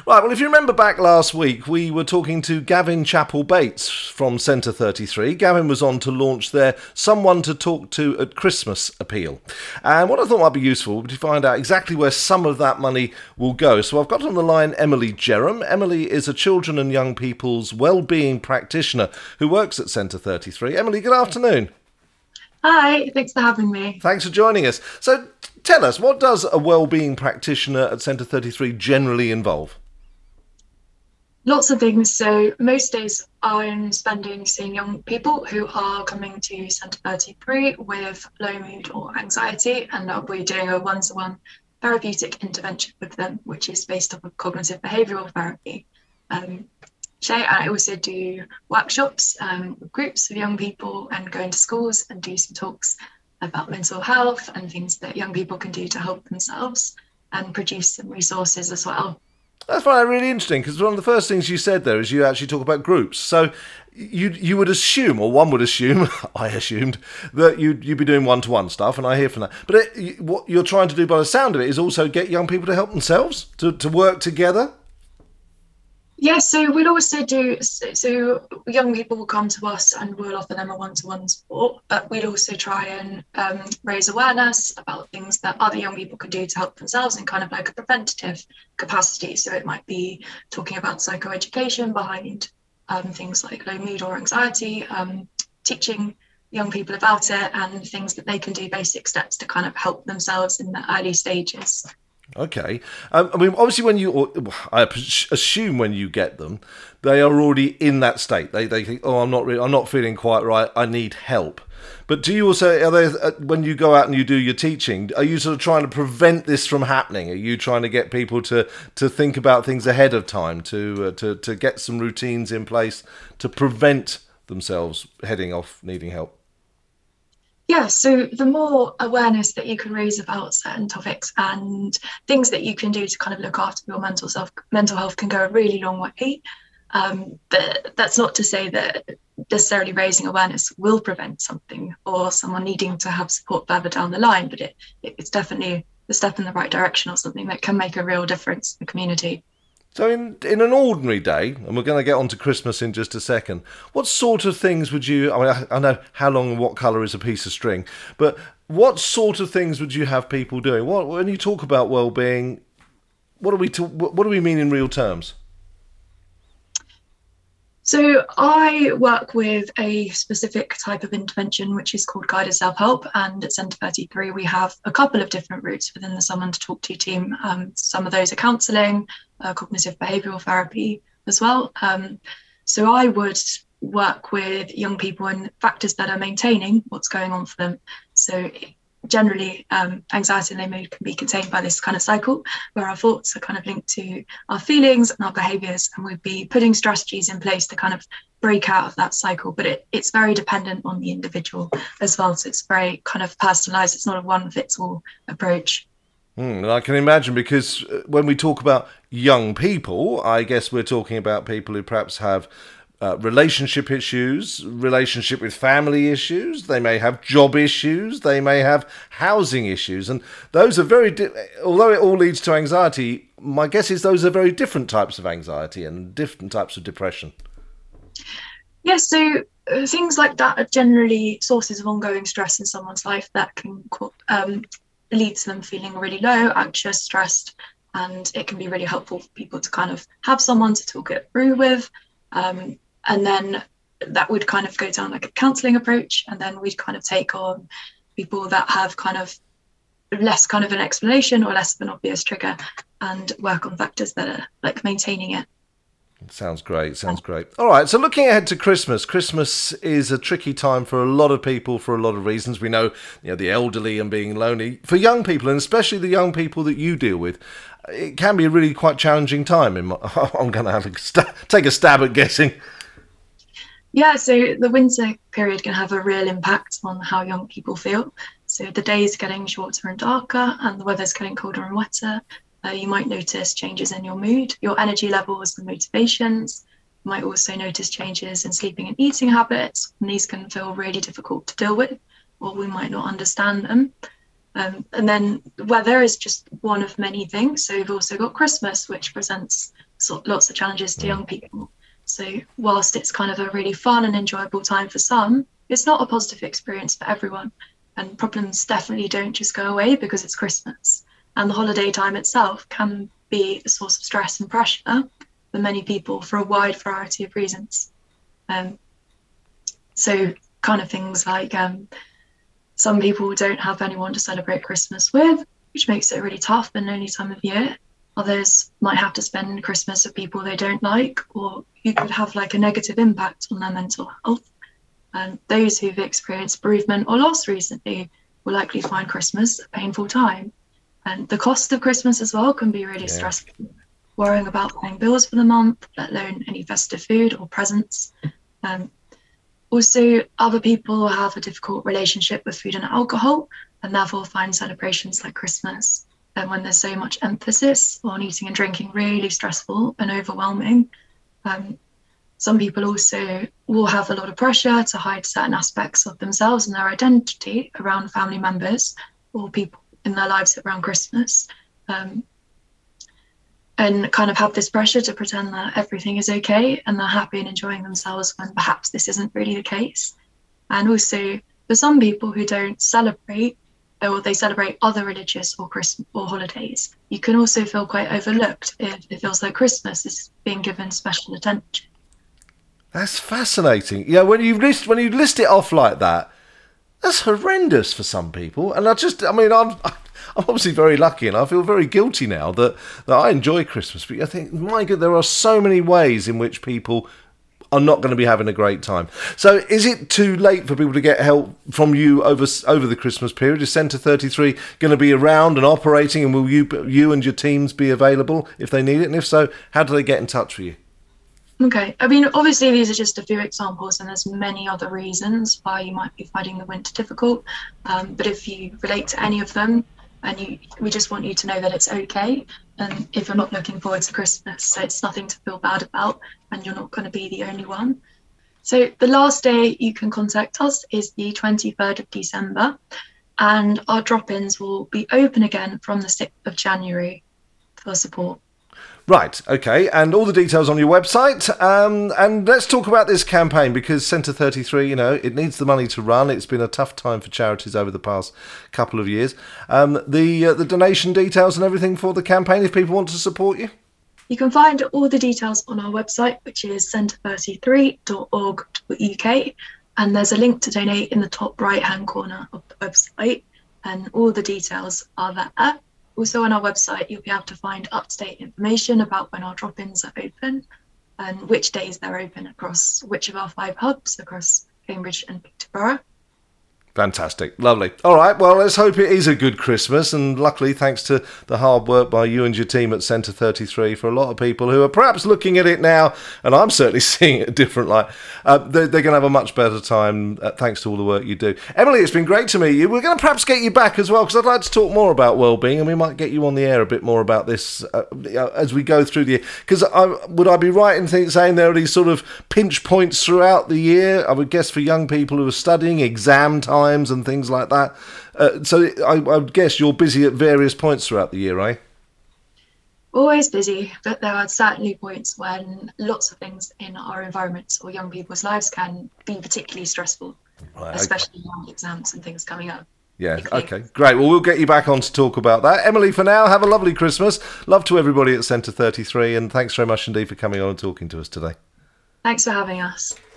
Right, well, if you remember back last week, we were talking to Gavin Chappell-Bates from Centre 33. Gavin was on to launch their Someone to Talk to at Christmas appeal. And what I thought might be useful would be to find out exactly where some of that money will go. So I've got on the line Emily Jerram. Emily is a children and young people's wellbeing practitioner who works at Centre 33. Emily, good afternoon. Hi, thanks for having me. Thanks for joining us. So tell us, what does a wellbeing practitioner at Centre 33 generally involve? Lots of things. So most days I'm spending seeing young people who are coming to Centre 33 with low mood or anxiety, and I'll be doing a one-to-one therapeutic intervention with them, which is based off of cognitive behavioural therapy. I also do workshops with groups of young people and go into schools and do some talks about mental health and things that young people can do to help themselves, and produce some resources as well. That's really interesting, because one of the first things you said there is you actually talk about groups. So you would assume, or one would assume, I assumed, that you'd be doing one-to-one stuff, and I hear from that. But what you're trying to do by the sound of it is also get young people to help themselves, to work together. Yeah, so we'll also so young people will come to us and we'll offer them a one-to-one support, but we'll also try and raise awareness about things that other young people can do to help themselves in kind of like a preventative capacity. So it might be talking about psychoeducation behind things like low mood or anxiety, teaching young people about it and things that they can do, basic steps to kind of help themselves in the early stages. Okay. I mean, obviously, I assume when you get them, they are already in that state. They think, oh, I'm not feeling quite right. I need help. But do you also, when you go out and you do your teaching, are you sort of trying to prevent this from happening? Are you trying to get people to think about things ahead of time, to get some routines in place to prevent themselves heading off needing help? Yeah, so the more awareness that you can raise about certain topics and things that you can do to kind of look after your mental health can go a really long way. But that's not to say that necessarily raising awareness will prevent something or someone needing to have support further down the line, but it's definitely a step in the right direction or something that can make a real difference in the community. So in an ordinary day, and we're going to get on to Christmas in just a second, what sort of things would you, I mean, I know how long and what colour is a piece of string, but what sort of things would you have people doing? When you talk about well-being, what do we mean in real terms? So I work with a specific type of intervention, which is called guided self-help. And at Centre 33, we have a couple of different routes within the Someone to Talk to team. Some of those are counselling, cognitive behavioural therapy as well. So I would work with young people and factors that are maintaining what's going on for them. So generally, anxiety and low mood can be contained by this kind of cycle where our thoughts are kind of linked to our feelings and our behaviours, and we'd be putting strategies in place to kind of break out of that cycle. But it's very dependent on the individual as well, so it's very kind of personalised. It's not a one-fits-all approach. And I can imagine, because when we talk about young people, I guess we're talking about people who perhaps have relationship issues, relationship with family issues. They may have job issues. They may have housing issues. And those are although it all leads to anxiety, my guess is those are very different types of anxiety and different types of depression. Yes, so things like that are generally sources of ongoing stress in someone's life that can lead to them feeling really low, anxious, stressed, and it can be really helpful for people to kind of have someone to talk it through with. And then that would kind of go down like a counselling approach, and then we'd kind of take on people that have kind of less kind of an explanation or less of an obvious trigger and work on factors that are like maintaining it. Sounds great. All right, so looking ahead to Christmas. Christmas is a tricky time for a lot of people for a lot of reasons. We know, the elderly and being lonely. For young people, and especially the young people that you deal with, it can be a really quite challenging time. I'm going to have to take a stab at guessing. Yeah, so the winter period can have a real impact on how young people feel. So the days are getting shorter and darker, and the weather's getting colder and wetter. You might notice changes in your mood, your energy levels and motivations. You might also notice changes in sleeping and eating habits, and these can feel really difficult to deal with, or we might not understand them. And then weather is just one of many things. So we've also got Christmas, which presents lots of challenges to young people. So whilst it's kind of a really fun and enjoyable time for some, it's not a positive experience for everyone. And problems definitely don't just go away because it's Christmas. And the holiday time itself can be a source of stress and pressure for many people for a wide variety of reasons. So kind of things like some people don't have anyone to celebrate Christmas with, which makes it a really tough and lonely time of year. Others might have to spend Christmas with people they don't like, or who could have like a negative impact on their mental health. And those who've experienced bereavement or loss recently will likely find Christmas a painful time. And the cost of Christmas as well can be really stressful. Worrying about paying bills for the month, let alone any festive food or presents. Also, other people have a difficult relationship with food and alcohol, and therefore find celebrations like Christmas, and when there's so much emphasis on eating and drinking, really stressful and overwhelming. Some people also will have a lot of pressure to hide certain aspects of themselves and their identity around family members or people in their lives around Christmas. And kind of have this pressure to pretend that everything is okay and they're happy and enjoying themselves when perhaps this isn't really the case. And also, for some people who don't celebrate, or they celebrate other religious or Christmas or holidays, you can also feel quite overlooked if it feels like Christmas is being given special attention. That's fascinating. Yeah, when you list it off like that, that's horrendous for some people. And I'm obviously very lucky, and I feel very guilty now that I enjoy Christmas. But I think, my God, there are so many ways in which people are not going to be having a great time. So is it too late for people to get help from you over the Christmas period? Is Centre 33 going to be around and operating, and will you and your teams be available if they need it? And if so, how do they get in touch with you? Okay, I mean, obviously these are just a few examples, and there's many other reasons why you might be finding the winter difficult. But if you relate to any of them, and we just want you to know that it's okay. And if you're not looking forward to Christmas, so it's nothing to feel bad about, and you're not going to be the only one. So the last day you can contact us is the 23rd of December, and our drop-ins will be open again from the 6th of January for support. Right, okay, and all the details on your website. And let's talk about this campaign, because Centre 33, it needs the money to run. It's been a tough time for charities over the past couple of years. The donation details and everything for the campaign, if people want to support you? You can find all the details on our website, which is centre33.org.uk, and there's a link to donate in the top right-hand corner of the website, and all the details are there. Also on our website, you'll be able to find up-to-date information about when our drop-ins are open and which days they're open across which of our 5 hubs across Cambridge and Peterborough. Fantastic. Lovely. All right, well, let's hope it is a good Christmas, and luckily, thanks to the hard work by you and your team at Centre 33, for a lot of people who are perhaps looking at it now, and I'm certainly seeing it a different light, they're going to have a much better time thanks to all the work you do. Emily, it's been great to meet you. We're going to perhaps get you back as well, because I'd like to talk more about wellbeing, and we might get you on the air a bit more about this as we go through the year. Because would I be right in saying there are these sort of pinch points throughout the year? I would guess for young people who are studying, exam time and things like that. So I would guess you're busy at various points throughout the year, right? Always busy, but there are certainly points when lots of things in our environments or young people's lives can be particularly stressful, right, especially young exams and things coming up. Yeah, okay, great. Well, we'll get you back on to talk about that. Emily, for now, have a lovely Christmas. Love to everybody at Centre 33, and thanks very much indeed for coming on and talking to us today. Thanks for having us.